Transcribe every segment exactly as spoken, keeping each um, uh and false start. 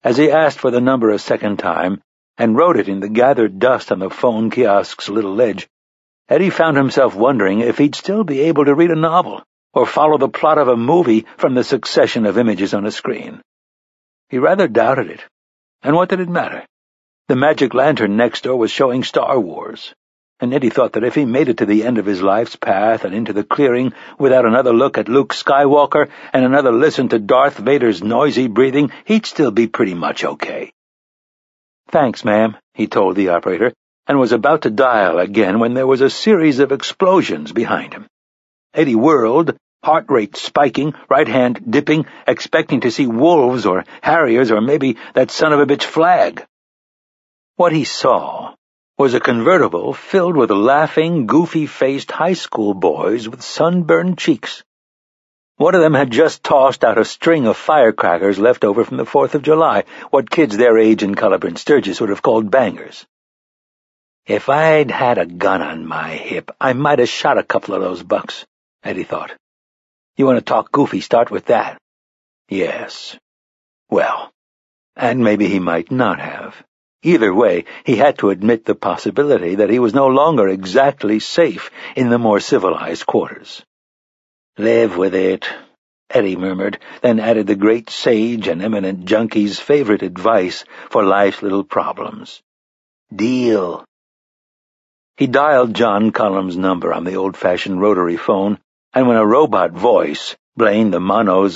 As he asked for the number a second time and wrote it in the gathered dust on the phone kiosk's little ledge, Eddie found himself wondering if he'd still be able to read a novel or follow the plot of a movie from the succession of images on a screen. He rather doubted it, and what did it matter? The magic lantern next door was showing Star Wars, and Eddie thought that if he made it to the end of his life's path and into the clearing without another look at Luke Skywalker and another listen to Darth Vader's noisy breathing, he'd still be pretty much okay. "Thanks, ma'am," he told the operator, and was about to dial again when there was a series of explosions behind him. Eddie whirled, heart rate spiking, right hand dipping, expecting to see wolves or harriers or maybe that son of a bitch Flag. What he saw was a convertible filled with laughing, goofy-faced high school boys with sunburned cheeks. One of them had just tossed out a string of firecrackers left over from the Fourth of July, what kids their age in Culliver Sturgis would have called bangers. "If I'd had a gun on my hip, I might have shot a couple of those bucks," Eddie thought. "You want to talk goofy, start with that." Yes. Well, and maybe he might not have. Either way, he had to admit the possibility that he was no longer exactly safe in the more civilized quarters. "Live with it," Eddie murmured, then added the great sage and eminent junkie's favorite advice for life's little problems. "Deal." He dialed John Cullum's number on the old-fashioned rotary phone, and when a robot voice, Blaine the Mono's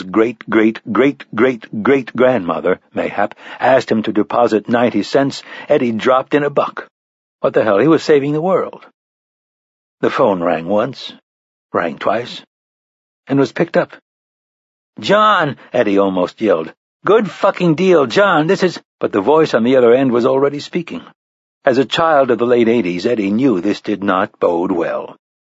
great-great-great-great-great-grandmother, mayhap, asked him to deposit ninety cents, Eddie dropped in a buck. What the hell, he was saving the world. The phone rang once, rang twice, and was picked up. "John!" Eddie almost yelled. "Good fucking deal, John, this is—" But the voice on the other end was already speaking. As a child of the late eighties, Eddie knew this did not bode well.